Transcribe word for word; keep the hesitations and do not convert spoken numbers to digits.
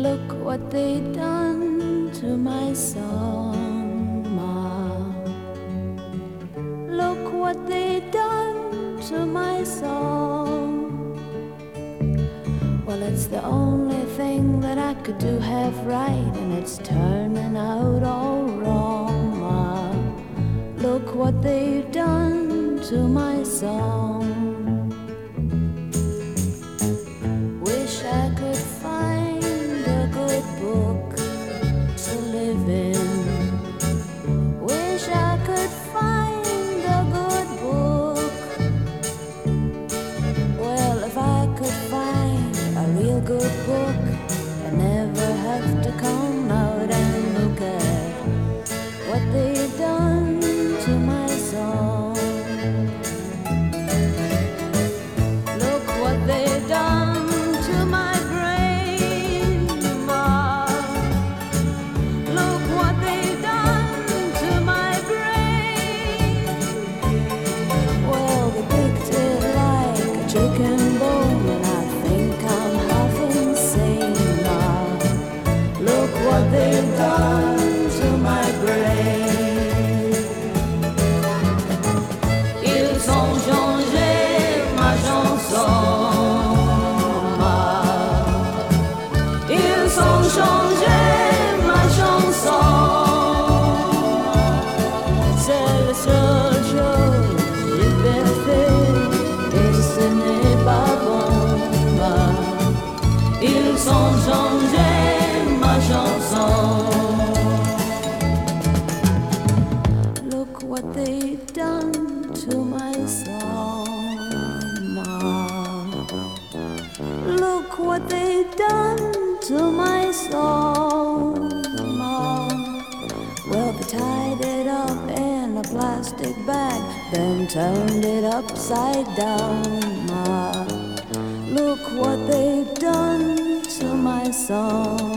Look what they done to my song, Ma. Look what they done to my song. Well, it's the only thing that I could do half right, and it's turning out all wrong, Ma. Look what they've done to my song. Wish I could find a good book to live in. Wish I could find a good book. Well, if I could find a real good book, I'd never have to come out and look at what they've done to my song. Look what they've done to my brain, Ma. Look what they've done to my brain. Well, they picked it like a chicken bone, and I think I'm half insane, Ma. Look what they've done to my brain. Ils ont changé ma chanson, Ma. Ils ont changé ma chanson. C'est la seule chose que j'ai bien fait, et ce n'est pas bon, Ma. Ils ont changé ma chanson. Look what they've done to my song, Ma. Look what they've done to my song, Ma. Well, they tied it up in a plastic bag, then turned it upside down, Ma. Look what they've done to my song.